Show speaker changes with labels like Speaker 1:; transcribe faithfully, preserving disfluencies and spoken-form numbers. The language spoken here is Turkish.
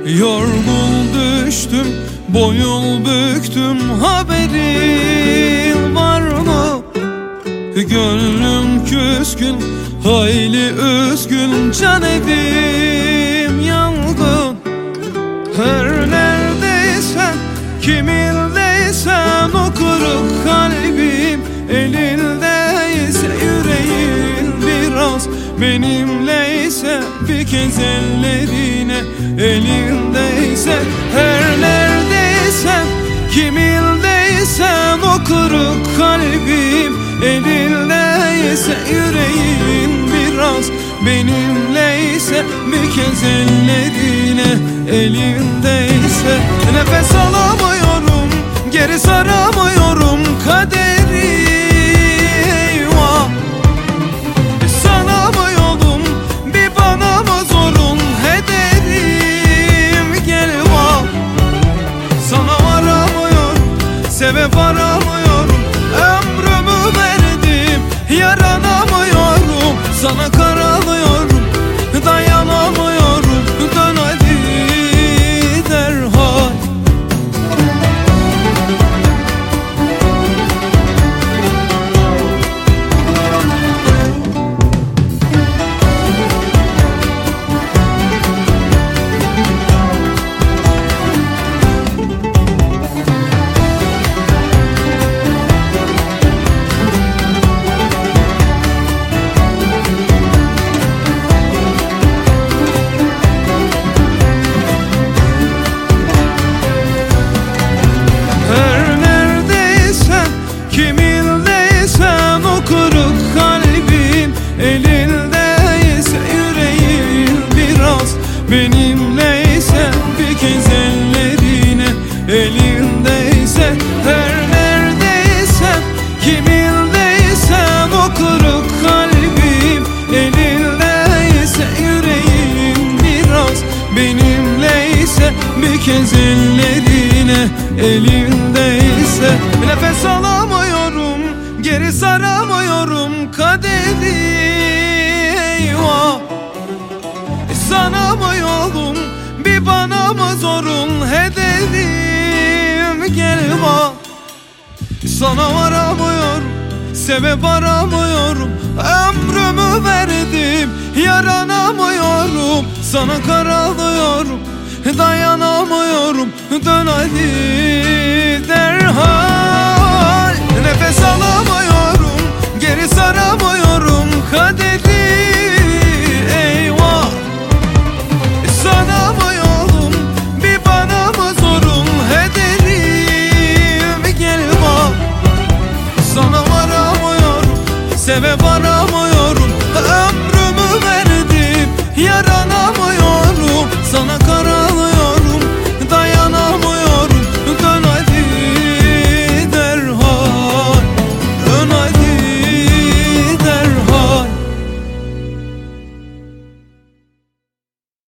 Speaker 1: Yorgun düştüm, boyun büktüm, haberin var mı? Gönlüm küskün, hayli üzgün, can evim yangın. Her neredeysen, kimindeysen, o kırık kalbim elindeyse, yüreğin biraz benimleyse, bir kez ellerine elindeyse. Her neredeysen, kimindeysen, o kırık kalbim elindeyse, yüreğin biraz benimleyse, bir kez ellerine elindeyse. Nefes alamıyorum, geri saramıyorum kaderi, eyvah. Sana mı yolum, bir bana mı zorun, ederim gel vah. Sana varamıyorum, sebep aramıyorum, ömrümü verdim, yaranamıyorum. Sana karalıyorum, dayanamıyorum, dön hadi derhal. Kimindeysen, o kırık kalbim elindeyse, yüreğin biraz benimleyse, bir kez ellerine elindeyse. Her neredeysen, kimindeysen, o kırık kalbim elindeyse, yüreğin biraz benimleyse, bir kez ellerine elindeyse. Nefes alamıyorum, geri saramıyorum kaderi, eyvah. Sana mı yolum, bir bana mı zorun, ederim gel bak. Sana varamıyorum, sebep aramıyorum, ömrümü verdim, yaranamıyorum. Sana karalıyorum, dayanamıyorum, dön hadi derhal. Nefes alamıyorum, geri saramıyorum kaderi, eyvah. Sana mı yolum, bir bana mı zorun, ederim gel bak. Sana varamıyorum, sebep aramıyorum,